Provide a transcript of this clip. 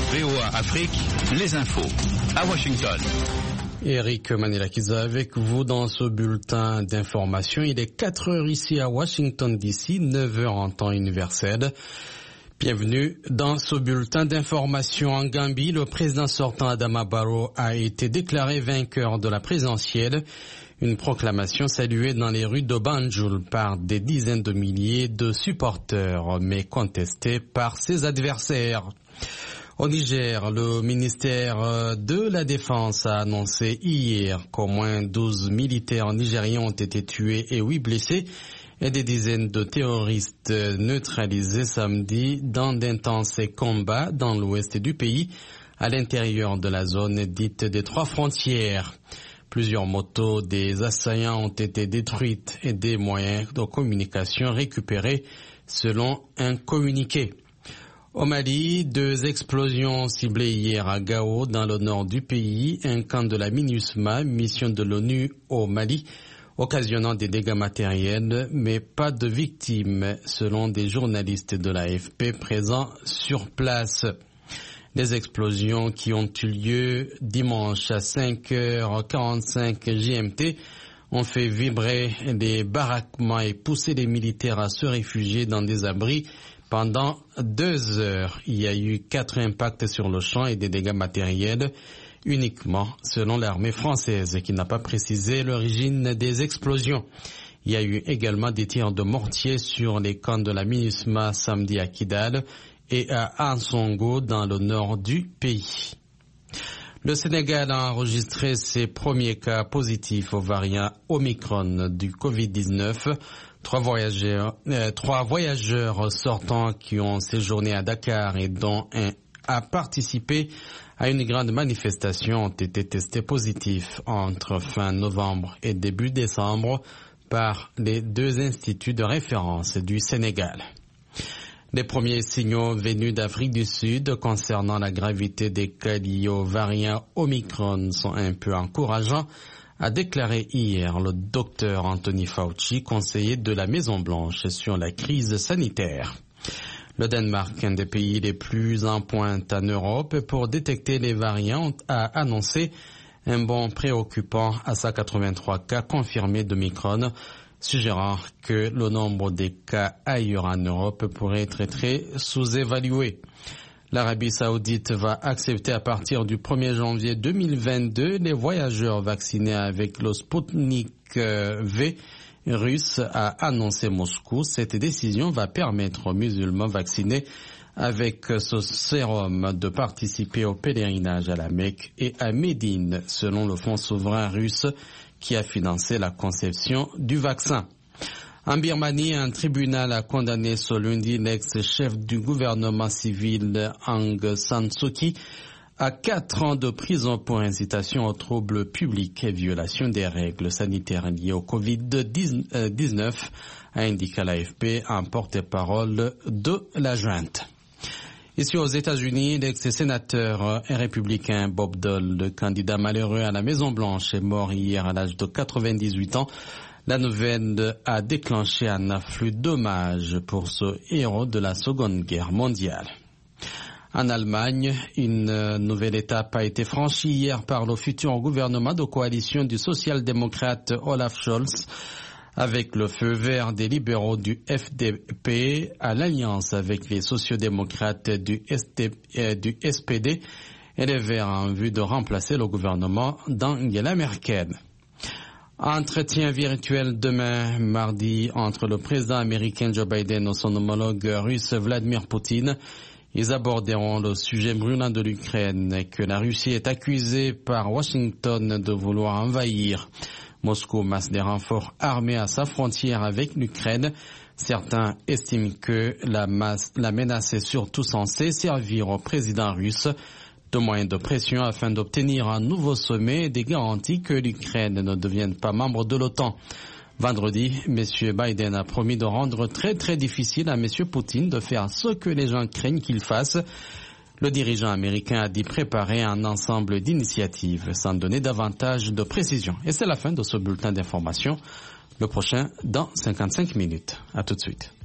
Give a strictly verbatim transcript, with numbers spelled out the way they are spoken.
V O A Afrique, les infos à Washington. Eric Manilakiza avec vous dans ce bulletin d'information. Il est quatre heures ici à Washington D C, neuf heures en temps universel. Bienvenue dans ce bulletin d'information. En Gambie, le président sortant Adama Barrow a été déclaré vainqueur de la présidentielle. Une proclamation saluée dans les rues de Banjul par des dizaines de milliers de supporters, mais contestée par ses adversaires. Au Niger, le ministère de la Défense a annoncé hier qu'au moins douze militaires nigériens ont été tués et huit blessés et des dizaines de terroristes neutralisés samedi dans d'intenses combats dans l'ouest du pays, à l'intérieur de la zone dite des trois frontières. Plusieurs motos des assaillants ont été détruites et des moyens de communication récupérés selon un communiqué. Au Mali, deux explosions ciblées hier à Gao, dans le nord du pays, un camp de la MINUSMA, mission de l'ONU au Mali, occasionnant des dégâts matériels, mais pas de victimes, selon des journalistes de l'A F P présents sur place. Les explosions qui ont eu lieu dimanche à cinq heures quarante-cinq G M T ont fait vibrer les baraquements et poussé les militaires à se réfugier dans des abris pendant deux heures. Il y a eu quatre impacts sur le champ et des dégâts matériels uniquement, selon l'armée française, qui n'a pas précisé l'origine des explosions. Il y a eu également des tirs de mortier sur les camps de la MINUSMA samedi à Kidal et à Ansongo dans le nord du pays. Le Sénégal a enregistré ses premiers cas positifs au variant Omicron du covid dix-neuf. Trois voyageurs, euh, trois voyageurs sortants qui ont séjourné à Dakar et dont un a participé à une grande manifestation ont été testés positifs entre fin novembre et début décembre par les deux instituts de référence du Sénégal. Les premiers signaux venus d'Afrique du Sud concernant la gravité des cas liés au variant Omicron sont un peu encourageants, a déclaré hier le docteur Anthony Fauci, conseiller de la Maison-Blanche sur la crise sanitaire. Le Danemark, un des pays les plus en pointe en Europe pour détecter les variants, a annoncé un bond préoccupant à cent quatre-vingt-trois cas confirmés d'Omicron, suggérant que le nombre des cas ailleurs en Europe pourrait être très sous-évalué. L'Arabie Saoudite va accepter à partir du premier janvier deux mille vingt-deux les voyageurs vaccinés avec le Sputnik V russe, a annoncé Moscou. Cette décision va permettre aux musulmans vaccinés avec ce sérum de participer au pèlerinage à la Mecque et à Médine, selon le Fonds souverain russe qui a financé la conception du vaccin. En Birmanie, un tribunal a condamné ce lundi l'ex-chef du gouvernement civil Aung San Suu Kyi à quatre ans de prison pour incitation aux troubles publics et violation des règles sanitaires liées au covid dix-neuf, a indiqué l'A F P en porte-parole de la junte. Ici aux États-Unis, l'ex-sénateur républicain Bob Dole, le candidat malheureux à la Maison-Blanche, est mort hier à l'âge de quatre-vingt-dix-huit ans. La nouvelle a déclenché un afflux d'hommages pour ce héros de la Seconde Guerre mondiale. En Allemagne, une nouvelle étape a été franchie hier par le futur gouvernement de coalition du social-démocrate Olaf Scholz, avec le feu vert des libéraux du F D P à l'alliance avec les sociodémocrates du, euh, du S P D et les Verts en vue de remplacer le gouvernement d'Angela Merkel. Entretien virtuel demain, mardi, entre le président américain Joe Biden et son homologue russe Vladimir Poutine. Ils aborderont le sujet brûlant de l'Ukraine que la Russie est accusée par Washington de vouloir envahir. Moscou masse des renforts armés à sa frontière avec l'Ukraine. Certains estiment que la, masse, la menace est surtout censée servir au président russe de moyens de pression afin d'obtenir un nouveau sommet et des garanties que l'Ukraine ne devienne pas membre de l'OTAN. Vendredi, M. Biden a promis de rendre très très difficile à M. Poutine de faire ce que les gens craignent qu'il fasse. Le dirigeant américain a dit préparer un ensemble d'initiatives sans donner davantage de précision. Et c'est la fin de ce bulletin d'information. Le prochain dans cinquante-cinq minutes. À tout de suite.